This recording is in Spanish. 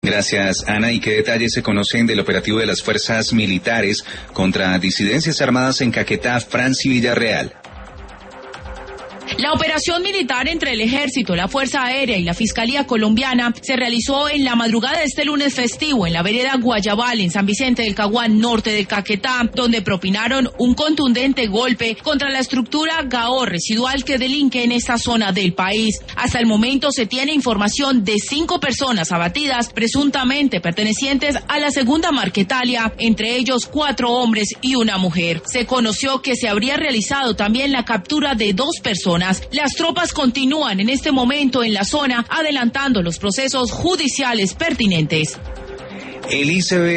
Gracias, Ana. ¿Y qué detalles se conocen del operativo de las fuerzas militares contra disidencias armadas en Caquetá, Francia y Villarreal? La operación militar entre el Ejército, la Fuerza Aérea y la Fiscalía Colombiana se realizó en la madrugada de este lunes festivo en la vereda Guayabal, en San Vicente del Caguán, norte de Caquetá, donde propinaron un contundente golpe contra la estructura GAO residual que delinque en esta zona del país. Hasta el momento se tiene información de 5 personas abatidas, presuntamente pertenecientes a la segunda Marquetalia, entre ellos 4 hombres y una mujer. Se conoció que se habría realizado también la captura de 2 personas. Las tropas continúan en este momento en la zona, adelantando los procesos judiciales pertinentes. El ICB